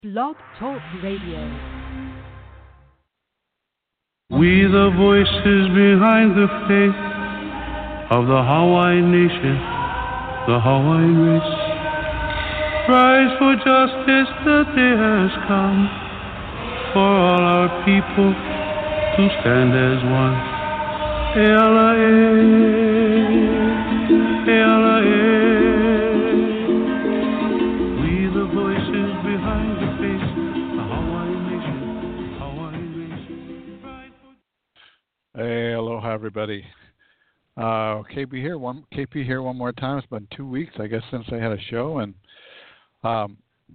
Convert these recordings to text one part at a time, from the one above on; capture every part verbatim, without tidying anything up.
Blog Talk Radio. We the voices behind the faith of the Hawaiian nation, the Hawaiian race. Rise for justice, the day has come for all our people to stand as one. Eala e, eala e. We the voices behind the faith, the Hawaiian nation, Hawaiian race. Rise for... Hey, aloha everybody. Uh, K P here, one K P here one more time. It's been two weeks, I guess, since I had a show, and um,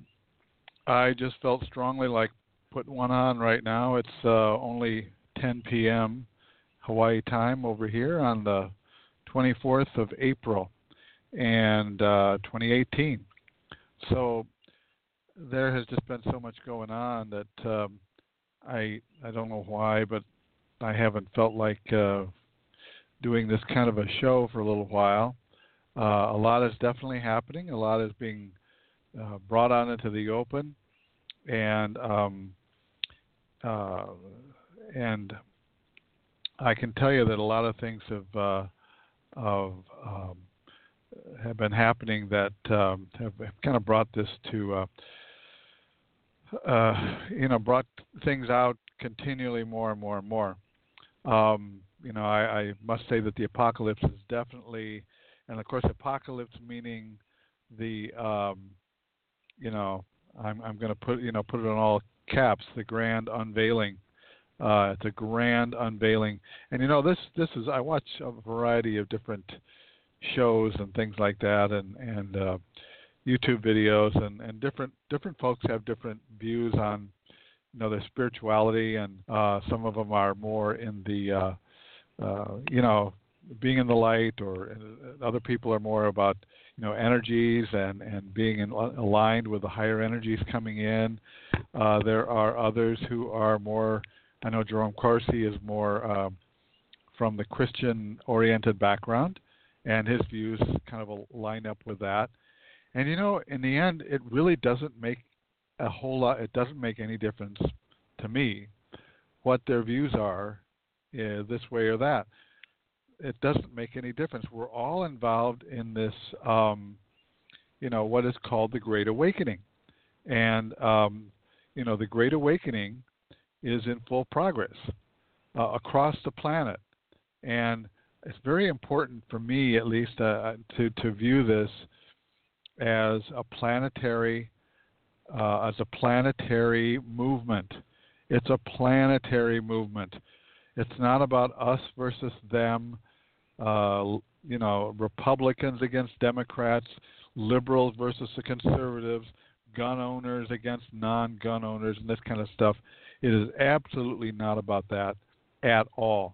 I just felt strongly like putting one on right now. It's uh, only ten p.m. Hawaii time over here on the twenty-fourth of April, and uh, twenty eighteen. So there has just been so much going on that um, I I don't know why, but I haven't felt like uh, doing this kind of a show for a little while. Uh, a lot is definitely happening. A lot is being uh, brought out into the open, and um, uh, and I can tell you that a lot of things have uh, of, um, have been happening that um, have, have kind of brought this to uh, uh, you know brought things out continually more and more and more. Um, you know, I, I must say that the apocalypse is definitely, and of course, apocalypse meaning the, um, you know, I'm, I'm going to put, you know, put it on all caps, the grand unveiling. Uh, it's a grand unveiling, and you know, this, this is. I watch a variety of different shows and things like that, and and uh, YouTube videos, and, and different different folks have different views on, you know, their spirituality, and uh, some of them are more in the, uh, uh, you know, being in the light, or uh, other people are more about, you know, energies and, and being in, aligned with the higher energies coming in. Uh, there are others who are more, I know Jerome Corsi is more uh, from the Christian-oriented background, and his views kind of line up with that. And, you know, in the end, it really doesn't make a whole lot, it doesn't make any difference to me what their views are, uh, this way or that. It doesn't make any difference. We're all involved in this, um, you know, what is called the Great Awakening. And, um, you know, the Great Awakening is in full progress uh, across the planet. And it's very important for me, at least, uh, to, to view this as a planetary Uh, as a planetary movement. It's a planetary movement. It's not about us versus them, uh, you know, Republicans against Democrats, liberals versus the conservatives, gun owners against non-gun owners, and this kind of stuff. It is absolutely not about that at all.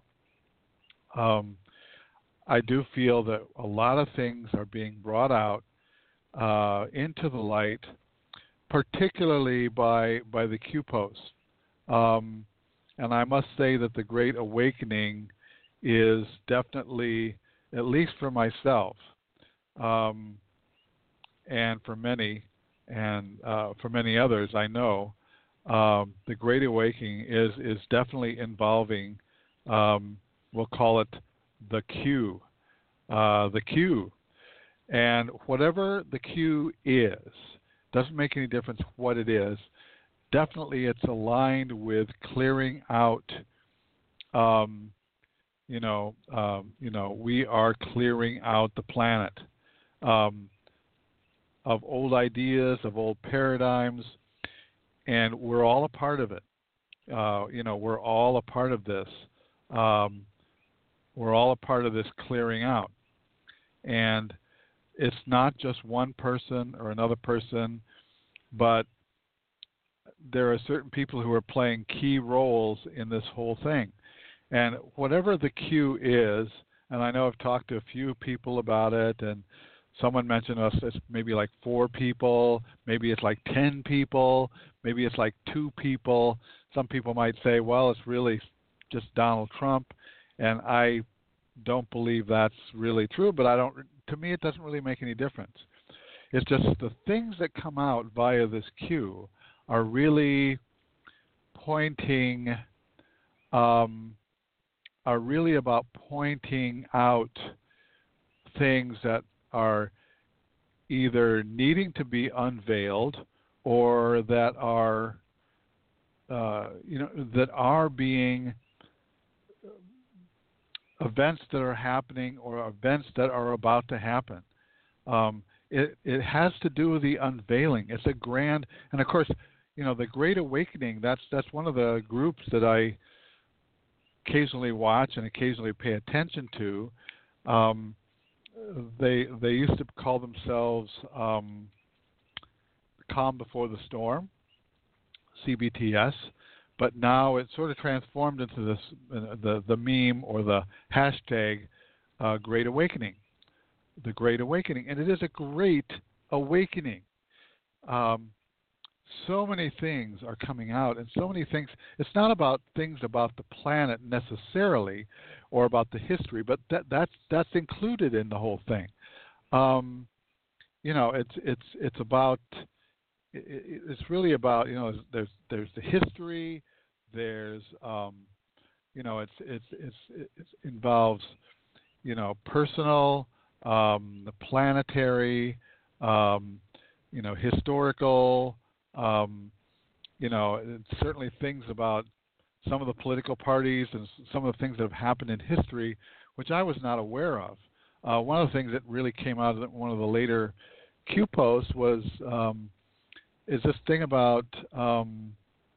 Um, I do feel that a lot of things are being brought out uh, into the light, particularly by by the Q P O S. Um, and I must say that the Great Awakening is definitely, at least for myself, um, and for many, and uh, for many others I know, um, the Great Awakening is, is definitely involving, um, we'll call it the Q, uh, the Q. And whatever the Q is, doesn't make any difference what it is. Definitely, it's aligned with clearing out. Um, you know, um, you know, we are clearing out the planet um, of old ideas, of old paradigms, and we're all a part of it. Uh, you know, we're all a part of this. Um, we're all a part of this clearing out, and it's not just one person or another person, but there are certain people who are playing key roles in this whole thing. And whatever the Q is, and I know I've talked to a few people about it, and someone mentioned us as maybe like four people, maybe it's like ten people, maybe it's like two people. Some people might say, well, it's really just Donald Trump, and I don't believe that's really true, but I don't. To me, it doesn't really make any difference. It's just the things that come out via this Q are really pointing, um, are really about pointing out things that are either needing to be unveiled or that are, uh, you know, that are being events that are happening or events that are about to happen. Um, it, it has to do with the unveiling. It's a grand, and of course, you know, the Great Awakening, that's that's one of the groups that I occasionally watch and occasionally pay attention to. Um, they they used to call themselves um, Calm Before the Storm, C B T S, but now it's sort of transformed into this uh, the the meme or the hashtag uh, Great Awakening, the Great Awakening, and it is a great awakening. Um, so many things are coming out, and so many things. It's not about things about the planet necessarily, or about the history, but that that's that's included in the whole thing. Um, you know, it's it's it's about. It's really about, you know, there's there's the history, there's um, you know, it's it's it's it involves, you know, personal, um, the planetary, um, you know, historical, um, you know, certainly things about some of the political parties and some of the things that have happened in history, which I was not aware of. Uh, one of the things that really came out of one of the later Q posts was. Um, is this thing about, um,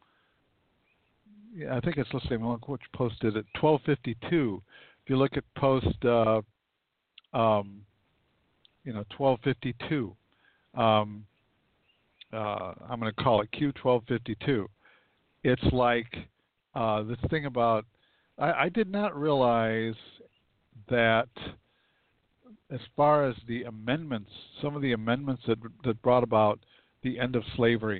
yeah, I think it's, let's see, which posted at twelve fifty-two. If you look at post, uh, um, you know, twelve fifty-two, um, uh, I'm going to call it Q twelve fifty-two. It's like uh, this thing about, I, I did not realize that as far as the amendments, some of the amendments that that brought about the end of slavery.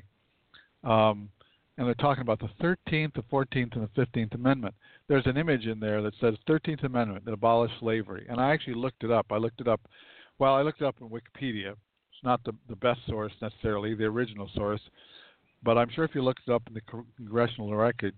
Um, and they're talking about the thirteenth, the fourteenth, and the fifteenth Amendment. There's an image in there that says thirteenth Amendment that abolished slavery. And I actually looked it up. I looked it up. Well, I looked it up in Wikipedia. It's not the, the best source necessarily, the original source. But I'm sure if you looked it up in the Congressional Record,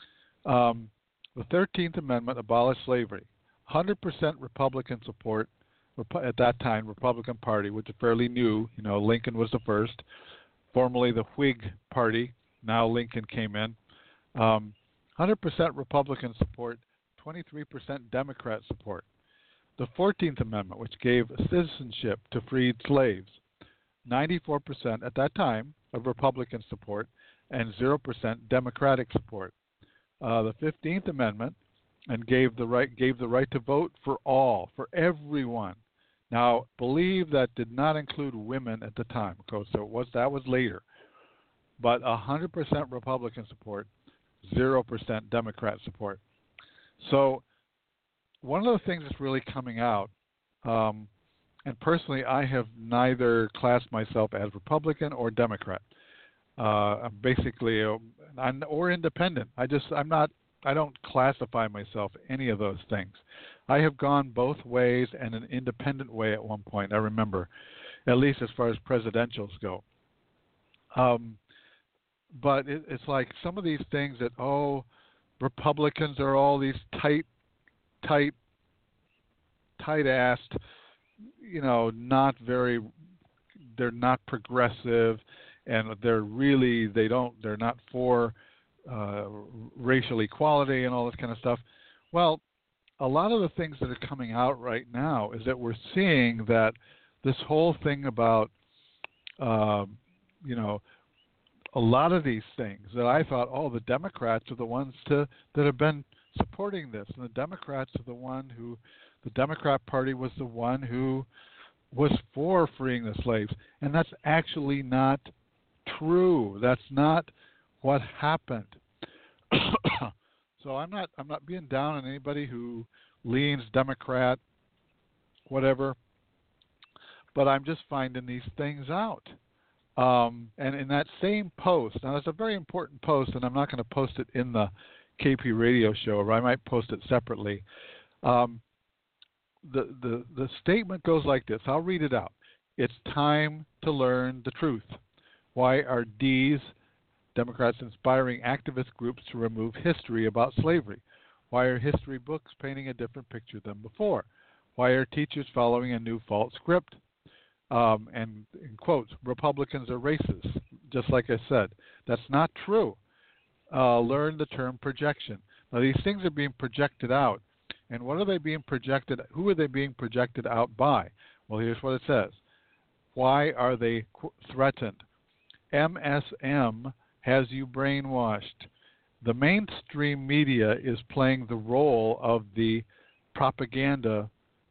um, the thirteenth Amendment abolished slavery. one hundred percent Republican support. At that time, Republican Party, which is fairly new. You know, Lincoln was the first. Formerly the Whig Party. Now Lincoln came in. Um, one hundred percent Republican support, twenty-three percent Democrat support. The fourteenth Amendment, which gave citizenship to freed slaves, ninety-four percent at that time of Republican support and zero percent Democratic support. Uh, the fifteenth Amendment and gave the right gave the right to vote for all, for everyone. Now, believe that did not include women at the time, so it was that was later. But one hundred percent Republican support, zero percent Democrat support. So one of the things that's really coming out, um, and personally I have neither classed myself as Republican or Democrat. Uh, I'm basically, a, I'm, or independent. I just, I'm not, I don't classify myself any of those things. I have gone both ways and an independent way at one point, I remember, at least as far as presidentials go. Um, but it, it's like some of these things that, oh, Republicans are all these tight, tight, tight-assed, you know, not very, they're not progressive, and they're really, they don't, they're not for uh, racial equality and all this kind of stuff. Well, a lot of the things that are coming out right now is that we're seeing that this whole thing about, uh, you know, a lot of these things that I thought, oh, the Democrats are the ones to that have been supporting this, and the Democrats are the one who, the Democrat Party was the one who was for freeing the slaves, and that's actually not true. That's not what happened. So I'm not I'm not being down on anybody who leans Democrat, whatever, but I'm just finding these things out. Um, and in that same post, now it's a very important post, and I'm not going to post it in the K P radio show, or I might post it separately. Um, the, the, the statement goes like this. I'll read it out. It's time to learn the truth. Why our D's Democrats inspiring activist groups to remove history about slavery? Why are history books painting a different picture than before? Why are teachers following a new false script? Um, and in quotes, Republicans are racist, just like I said. That's not true. Uh, learn the term projection. Now, these things are being projected out. And what are they being projected? Who are they being projected out by? Well, here's what it says. Why are they qu- threatened? M S M has you brainwashed. The mainstream media is playing the role of the propaganda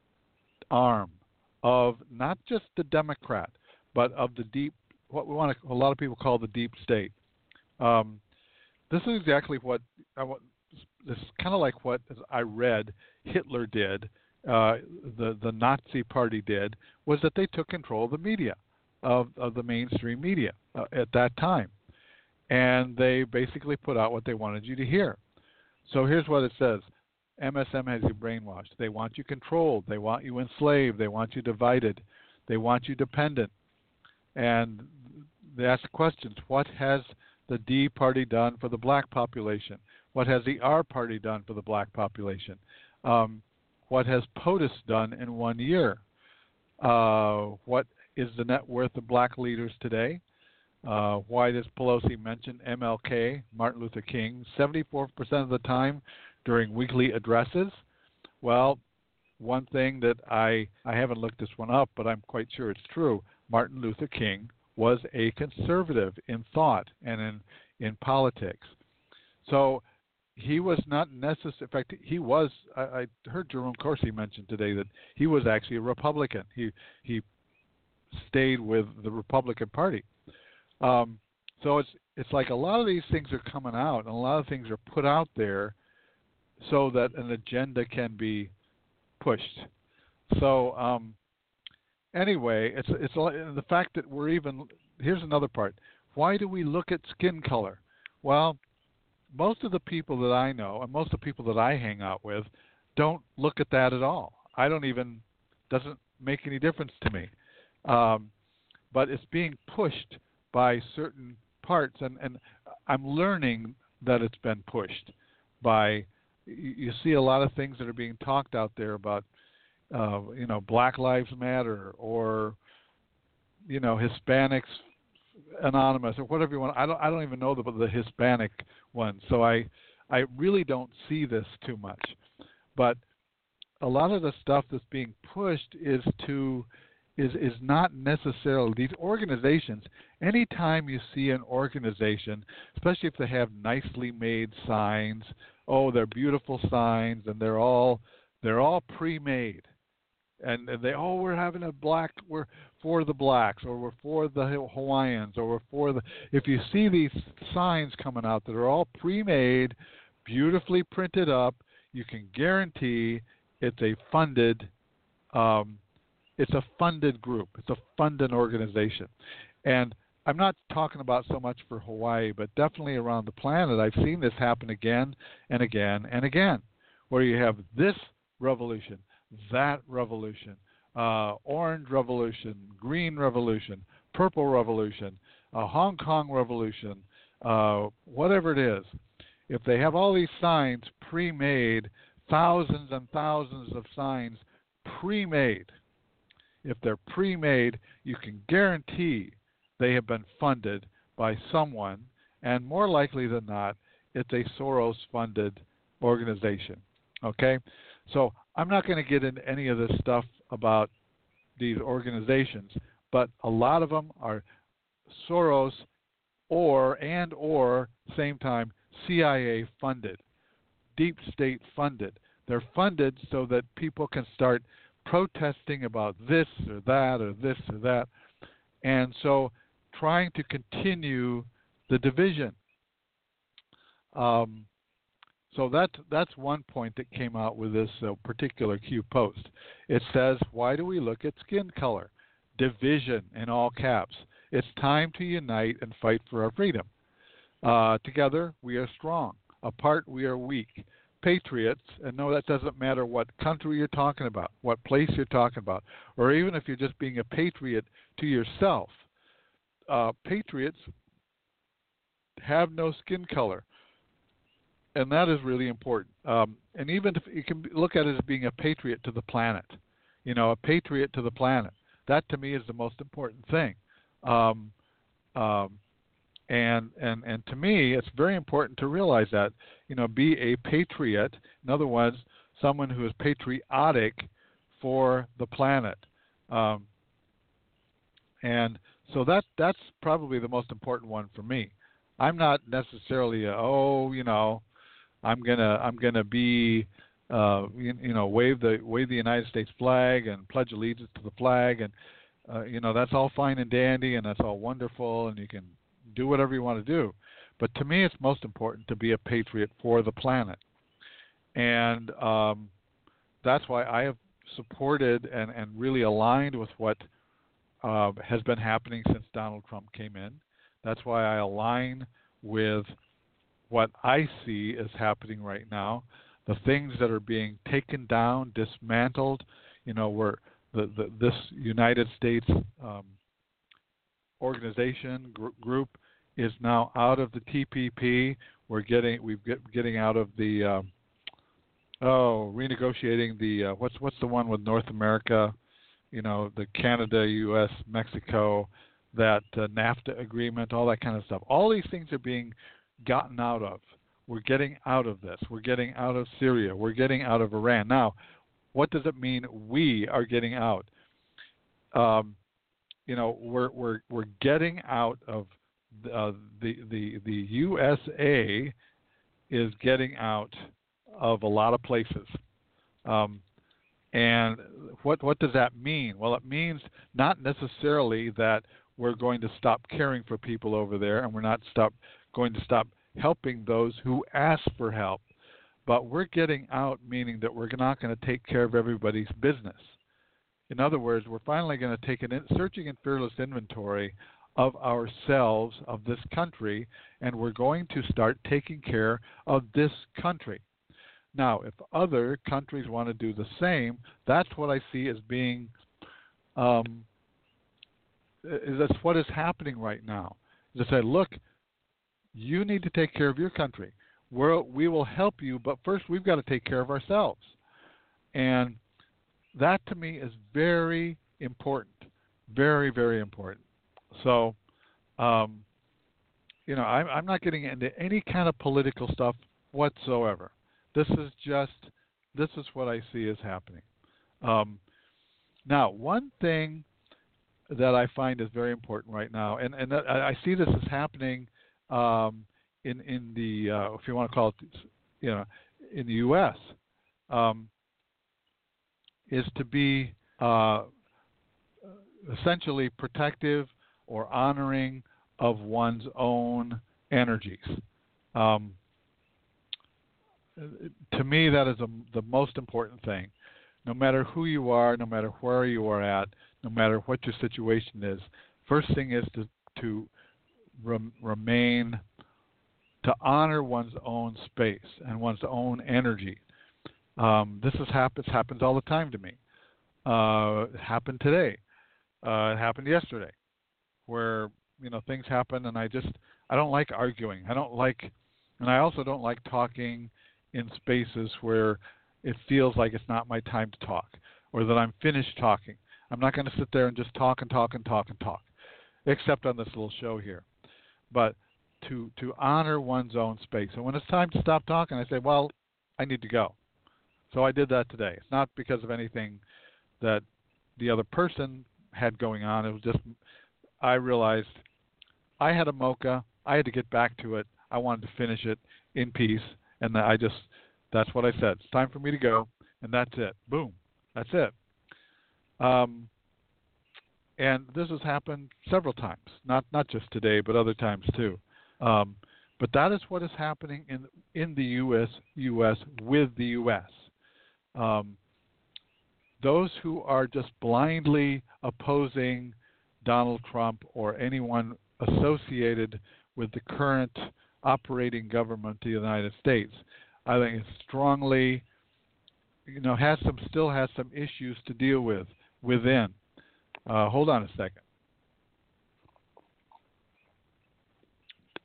arm of not just the Democrat, but of the deep, what we want to, a lot of people call the deep state. Um, this is exactly what I want. This is kind of like what I read Hitler did, uh, the the Nazi Party did, was that they took control of the media, of, of the mainstream media uh, at that time, and they basically put out what they wanted you to hear. So here's what it says. M S M has you brainwashed. They want you controlled. They want you enslaved. They want you divided. They want you dependent. And they ask questions. What has the D party done for the black population? What has the R party done for the black population? Um, what has POTUS done in one year? Uh, what is the net worth of black leaders today? Uh, why does Pelosi mention M L K, Martin Luther King, seventy-four percent of the time during weekly addresses? Well, one thing that I, I haven't looked this one up, but I'm quite sure it's true. Martin Luther King was a conservative in thought and in, in politics. So he was not necessarily, in fact, he was, I, I heard Jerome Corsi mention today that he was actually a Republican. He, he stayed with the Republican Party. Um, so it's, it's like a lot of these things are coming out and a lot of things are put out there so that an agenda can be pushed. So um, anyway, it's it's the fact that we're even. Here's another part. Why do we look at skin color? Well, most of the people that I know and most of the people that I hang out with don't look at that at all. I don't even. Doesn't make any difference to me. Um, but it's being pushed by certain parts, and, and I'm learning that it's been pushed by. You see a lot of things that are being talked out there about, uh, you know, Black Lives Matter or, you know, Hispanics Anonymous or whatever you want. I don't. I don't even know the the Hispanic one. So I, I really don't see this too much. But a lot of the stuff that's being pushed is to, is is not necessarily these organizations. Anytime you see an organization, especially if they have nicely made signs. Oh, they're beautiful signs, and they're all they're all pre-made, and, and they oh we're having a black we're for the blacks, or we're for the Hawaiians, or we're for the. If you see these signs coming out that are all pre-made, beautifully printed up, you can guarantee it's a funded, um, it's a funded group, it's a funded organization, and. I'm not talking about so much for Hawaii, but definitely around the planet. I've seen this happen again and again and again, where you have this revolution, that revolution, uh, orange revolution, green revolution, purple revolution, a Hong Kong revolution, uh, whatever it is. If they have all these signs pre-made, thousands and thousands of signs pre-made, if they're pre-made, you can guarantee they have been funded by someone, and more likely than not, it's a Soros-funded organization. Okay? So I'm not going to get into any of this stuff about these organizations, but a lot of them are Soros or and or same time C I A funded, deep state funded. They're funded so that people can start protesting about this or that or this or that. And so trying to continue the division. Um, so that's, that's one point that came out with this uh, particular Q post. It says, why do we look at skin color? Division in all caps. It's time to unite and fight for our freedom. Uh, together, we are strong. Apart, we are weak. Patriots, and no, that doesn't matter what country you're talking about, what place you're talking about, or even if you're just being a patriot to yourself. Uh, patriots have no skin color. And that is really important. Um, and even if you can look at it as being a patriot to the planet, you know, a patriot to the planet. That to me is the most important thing. Um, um, and and and to me, it's very important to realize that, you know, be a patriot. In other words, someone who is patriotic for the planet. Um, and so that that's probably the most important one for me. I'm not necessarily a, oh, you know, I'm gonna I'm gonna be uh, you, you know wave the wave the United States flag and pledge allegiance to the flag, and uh, you know that's all fine and dandy and that's all wonderful and you can do whatever you want to do. But to me, it's most important to be a patriot for the planet, and um, that's why I have supported and, and really aligned with what uh, has been happening since Donald Trump came in. That's why I align with what I see is happening right now, the things that are being taken down, dismantled. You know, where the, the this United States um, organization gr- group is now out of the T P P. We're getting we've get getting out of the um, oh renegotiating the uh, what's what's the one with North America? You know, the Canada, U S, Mexico, that uh, NAFTA agreement, all that kind of stuff. All these things are being gotten out of. We're getting out of this. We're getting out of Syria. We're getting out of Iran. Now, what does it mean we are getting out? Um, you know, we're we're we're getting out of uh, the the the U S A is getting out of a lot of places. Um, and what what does that mean? Well, it means not necessarily that we're going to stop caring for people over there, and we're not stop going to stop helping those who ask for help. But we're getting out, meaning that we're not going to take care of everybody's business. In other words, we're finally going to take an in, searching and fearless inventory of ourselves, of this country, and we're going to start taking care of this country. Now, if other countries want to do the same, that's what I see as being, um, that's what is happening right now. Is to say, look, you need to take care of your country. We're, we will help you, but first we've got to take care of ourselves. And that to me is very important, very, very important. So, um, you know, I'm, I'm not getting into any kind of political stuff whatsoever. This is just, this is what I see as happening. Um, now, one thing that I find is very important right now, and, and I see this is happening um, in in the uh, if you want to call it, you know, in the U S, um, is to be uh, essentially protective or honoring of one's own energies. Um, to me, that is a, the most important thing. No matter who you are, no matter where you are at, no matter what your situation is, first thing is to to rem, remain, to honor one's own space and one's own energy. Um, this has happens happens all the time to me. Uh, it happened today. Uh, it happened yesterday, where you know things happen, and I just I don't like arguing. I don't like, and I also don't like talking in spaces where it feels like it's not my time to talk, or that I'm finished talking. I'm not going to sit there and just talk and talk and talk and talk, except on this little show here. But to to honor one's own space. And when it's time to stop talking, I say, well, I need to go. So I did that today. It's not because of anything that the other person had going on. It was just I realized I had a mocha. I had to get back to it. I wanted to finish it in peace. And I just, that's what I said. It's time for me to go, and that's it. Boom. That's it. Um, and this has happened several times, not not just today, but other times too. Um, but that is what is happening in in the U S U S with the U S. Um, those who are just blindly opposing Donald Trump or anyone associated with the current operating government of the United States, I think it strongly, you know, has some still has some issues to deal with within. Uh, hold on a second.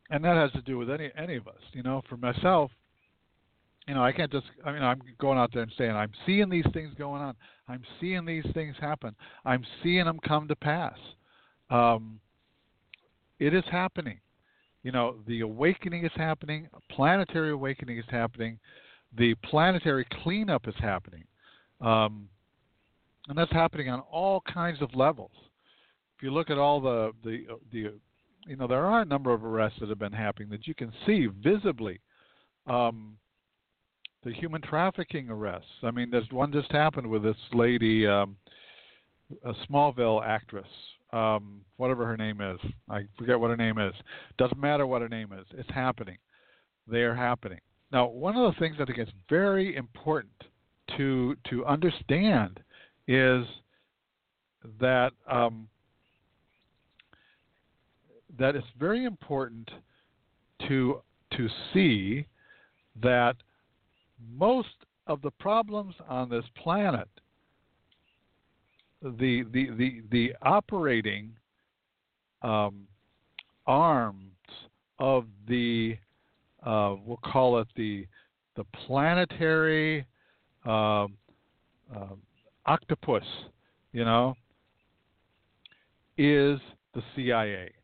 and that has to do with any any of us. You know, for myself, you know, I can't just. I mean, I'm going out there and saying I'm seeing these things going on. I'm seeing these things happen. I'm seeing them come to pass. Um, it is happening. You know, the awakening is happening. A planetary awakening is happening. The planetary cleanup is happening. Um, and that's happening on all kinds of levels. If you look at all the, the, the, you know, there are a number of arrests that have been happening that you can see visibly. Um, the human trafficking arrests. I mean, there's one just happened with this lady, um, a Smallville actress, um, whatever her name is. I forget what her name is. Doesn't matter what her name is. It's happening. They are happening. Now, one of the things that I think is very important to to understand is that um, that it's very important to to see that most of the problems on this planet, the the the, the operating um, arms of the uh, we'll call it the the planetary uh, uh, octopus, you know, is the C I A.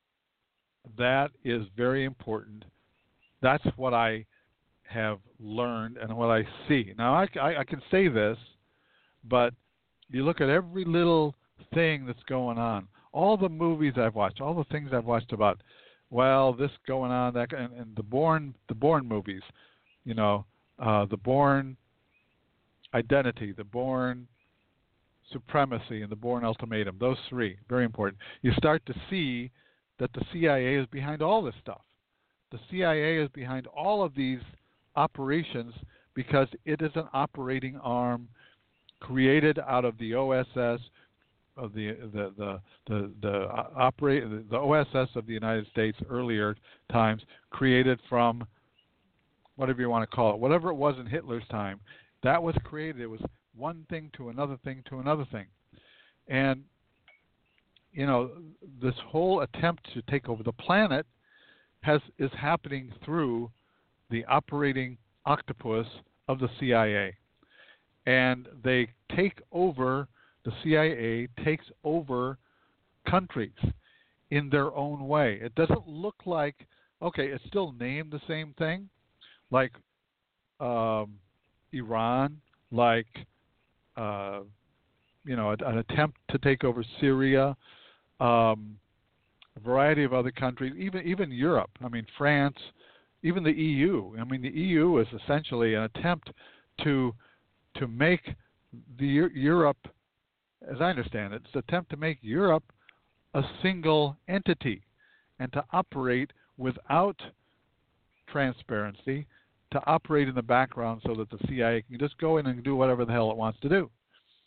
That is very important. That's what I have learned and what I see. Now, I, I, I can say this, but you look at every little thing that's going on, all the movies I've watched, all the things I've watched about, well, this going on, that, and, and the Bourne, the Bourne movies, you know, uh, the Bourne Identity, the Bourne Supremacy, and the Bourne Ultimatum. Those three, very important. You start to see that the C I A is behind all this stuff. The C I A is behind all of these operations because it is an operating arm created out of the O S S of the the the the, the operate the O S S of the United States earlier times, created from whatever you want to call it, whatever it was in Hitler's time. That was created. It was one thing to another thing to another thing, and you know, this whole attempt to take over the planet has is happening through the operating octopus of the C I A. And they take over, the C I A takes over countries in their own way. It doesn't look like, okay, it's still named the same thing, like um, Iran, like, uh, you know, an attempt to take over Syria, um, a variety of other countries, even even Europe. I mean, France, even the E U. I mean, the E U is essentially an attempt to to make the Europe, as I understand it, it's an attempt to make Europe a single entity and to operate without transparency, to operate in the background so that the C I A can just go in and do whatever the hell it wants to do.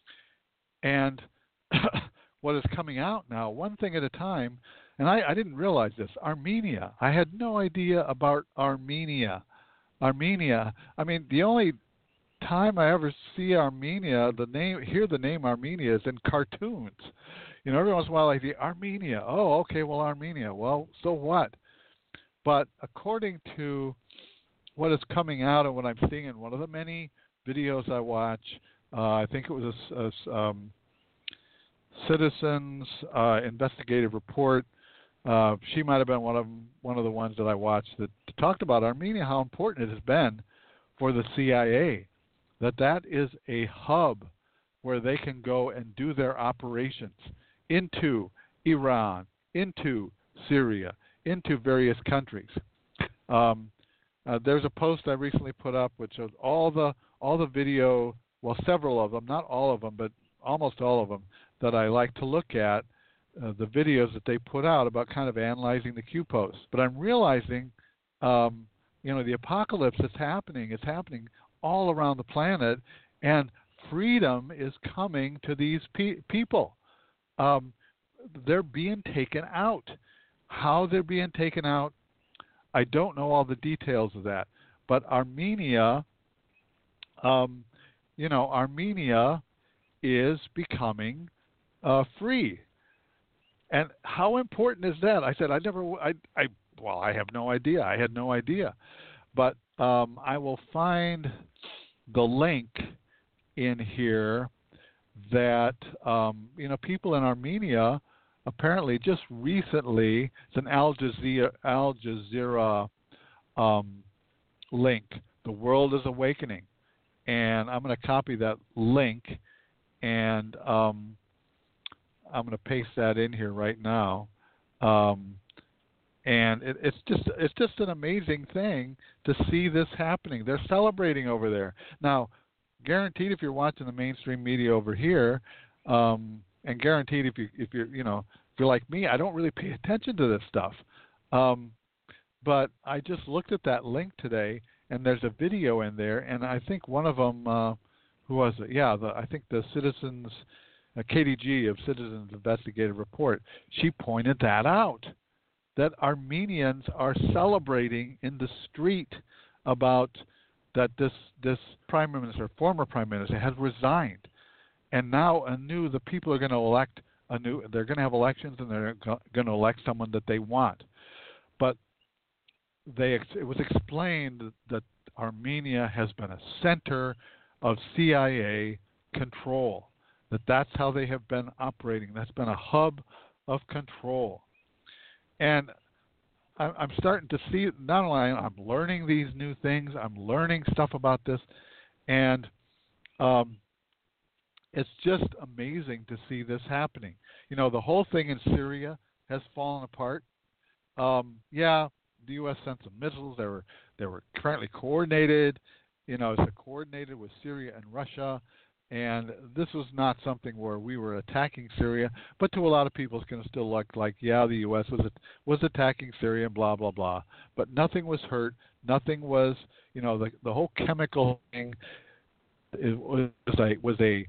And what is coming out now, one thing at a time, and I, I didn't realize this, Armenia. I had no idea about Armenia. Armenia, I mean, the only time I ever see Armenia, the name, hear the name Armenia is in cartoons. You know, every once in a while I see Armenia. Oh, okay, well, Armenia. Well, so what? But according to what is coming out and what I'm seeing in one of the many videos I watch, uh, I think it was a, a um, Citizens uh, investigative report. Uh, she might have been one of them, one of the ones that I watched that talked about Armenia, how important it has been for the C I A, that that is a hub where they can go and do their operations into Iran, into Syria, into various countries. Um, uh, there's a post I recently put up which shows all the all the video, well, several of them, not all of them, but almost all of them, that I like to look at, uh, the videos that they put out about kind of analyzing the Q posts. But I'm realizing, um, you know, the apocalypse is happening. It's happening all around the planet, and freedom is coming to these pe- people. Um, they're being taken out. How they're being taken out, I don't know all the details of that. But Armenia, um, you know, Armenia is becoming uh, free. And how important is that? I said, I never, I, I well, I have no idea. I had no idea. But um, I will find the link in here that, um, you know, people in Armenia apparently just recently, it's an Al Jazeera, Al Jazeera um, link, The World is Awakening. And I'm going to copy that link, and um, I'm going to paste that in here right now. Um, and it, it's just it's just an amazing thing to see this happening. They're celebrating over there. Now, guaranteed if you're watching the mainstream media over here, um, and guaranteed if you if you're you know if you're like me, I don't really pay attention to this stuff. Um, but I just looked at that link today, and there's a video in there, and I think one of them, uh, who was it? Yeah, the, I think the Citizens, uh, K D G of Citizens Investigative Report, she pointed that out, that Armenians are celebrating in the street about that this this prime minister, former prime minister, has resigned, and now anew the people are going to elect a new. They're going to have elections, and they're going to elect someone that they want, but They, it was explained that Armenia has been a center of C I A control, that that's how they have been operating. That's been a hub of control. And I'm starting to see, not only I'm learning these new things, I'm learning stuff about this, and um, it's just amazing to see this happening. You know, the whole thing in Syria has fallen apart. Um, yeah, the U S sent some missiles. They were they were currently coordinated. You know, it's coordinated with Syria and Russia. And this was not something where we were attacking Syria, but to a lot of people it's going to still look like, yeah, the U S was was attacking Syria and blah, blah, blah. But nothing was hurt. Nothing was, you know, the the whole chemical thing it was a, was a,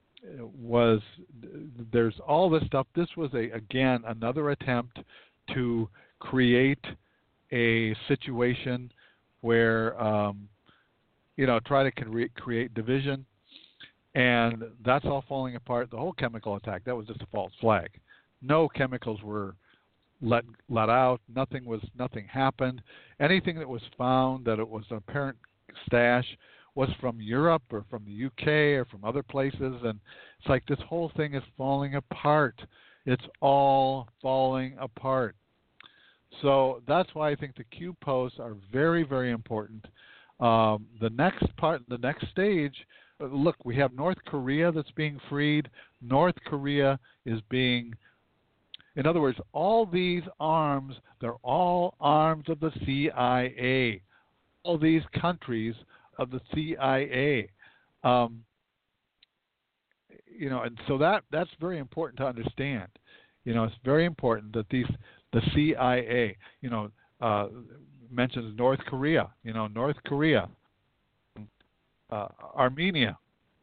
was, there's all this stuff. This was, a again, another attempt to create a situation where, um, you know, try to cre- create division. And that's all falling apart. The whole chemical attack, that was just a false flag. No chemicals were let let out. Nothing was nothing happened. Anything that was found that it was an apparent stash was from Europe or from the U K or from other places. And it's like this whole thing is falling apart. It's all falling apart. So that's why I think the Q posts are very, very important. Um, the next part, the next stage. Look, we have North Korea that's being freed. North Korea is being, in other words, all these arms, they're all arms of the C I A. All these countries of the C I A. Um, you know, and so that that's very important to understand. You know, it's very important that these, the C I A, you know, uh, mentions North Korea. You know, North Korea. Uh, Armenia.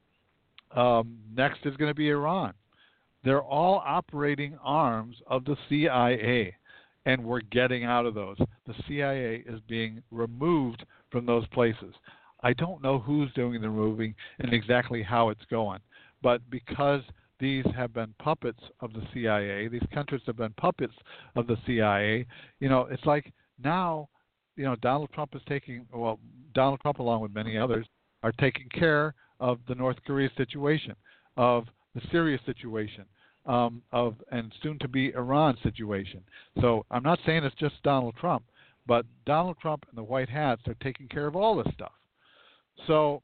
Um, next is going to be Iran. They're all operating arms of the C I A, and we're getting out of those. The C I A is being removed from those places. I don't know who's doing the removing and exactly how it's going, but because these have been puppets of the C I A, these countries have been puppets of the C I A, you know, it's like now, you know, Donald Trump is taking, well, Donald Trump along with many others, are taking care of the North Korea situation, of the Syria situation, um, of and soon to be Iran situation. So I'm not saying it's just Donald Trump, but Donald Trump and the White Hats are taking care of all this stuff. So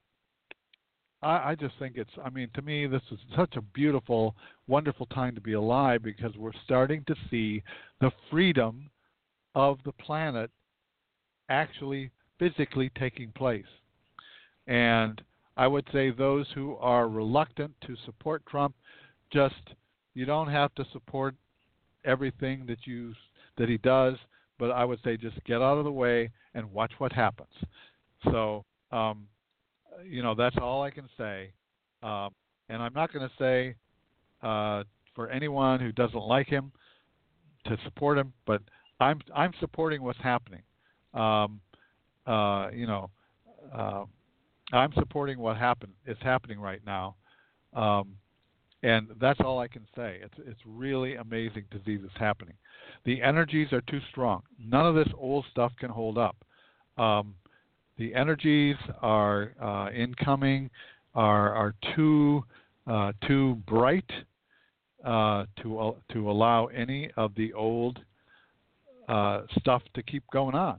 I, I just think it's, I mean, to me, this is such a beautiful, wonderful time to be alive because we're starting to see the freedom of the planet actually physically taking place. And I would say those who are reluctant to support Trump, just you don't have to support everything that you that he does, but I would say just get out of the way and watch what happens. So, um, you know, that's all I can say. Um, and I'm not going to say uh, for anyone who doesn't like him to support him, but I'm I'm supporting what's happening. Um, uh, you know. Uh, I'm supporting what happened is happening right now, um, And that's all I can say. It's it's really amazing to see this happening. The energies are too strong. None of this old stuff can hold up. Um, the energies are uh, incoming are are too uh, too bright uh, to uh, to allow any of the old uh, stuff to keep going on.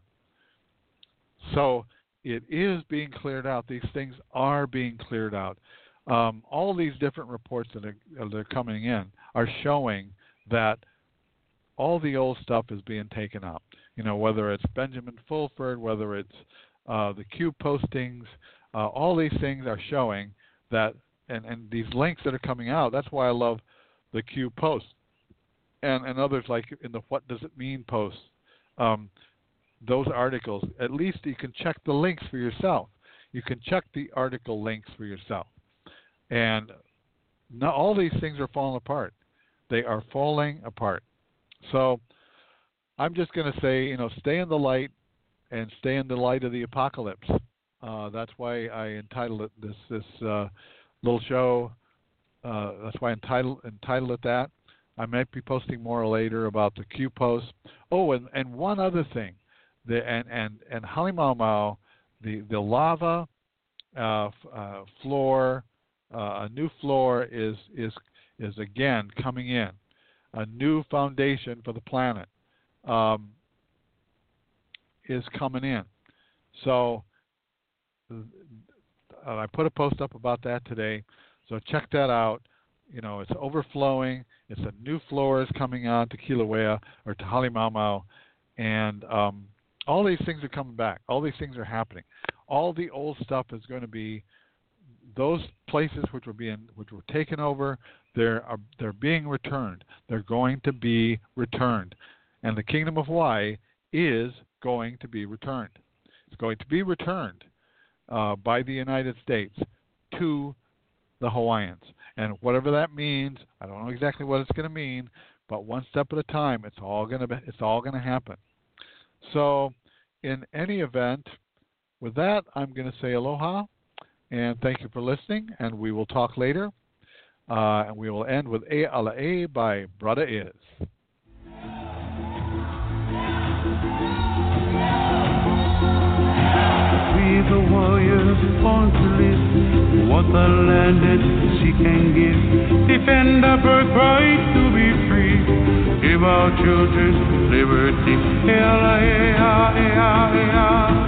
So it is being cleared out. These things are being cleared out. Um, all these different reports that are, that are coming in are showing that all the old stuff is being taken out. You know, whether it's Benjamin Fulford, whether it's uh, the Q postings, uh, all these things are showing that, and, and these links that are coming out, that's why I love the Q posts and, and others like in the What Does It Mean posts. Um, those articles, at least you can check the links for yourself. You can check the article links for yourself. And not all these things are falling apart. They are falling apart. So I'm just going to say, you know, stay in the light and stay in the light of the apocalypse. Uh, that's why I entitled it this this uh, little show. Uh, that's why I entitled, entitled it that. I might be posting more later about the Q posts. Oh, and, and one other thing. The, and, and, and Halemaumau, the, the lava uh, uh, floor, uh, a new floor is, is, is again coming in. A new foundation for the planet um, is coming in. So uh, I put a post up about that today. So check that out. You know, it's overflowing. It's a new floor is coming on to Kilauea or to Halemaumau, and um, all these things are coming back. All these things are happening. All the old stuff is going to be those places which were being which were taken over. They're are, they're being returned. They're going to be returned, and the Kingdom of Hawaii is going to be returned. It's going to be returned uh, by the United States to the Hawaiians, and whatever that means, I don't know exactly what it's going to mean, but one step at a time, it's all going to be, it's all going to happen. So, in any event, with that, I'm going to say aloha, and thank you for listening, and we will talk later. Uh, and we will end with E Ala'e by Brother Is. We the warriors born to live, what the land and sea can give. Defend our birthright to be free. Give our children liberty. E Ala'e, E Ala'e, E Ala'e.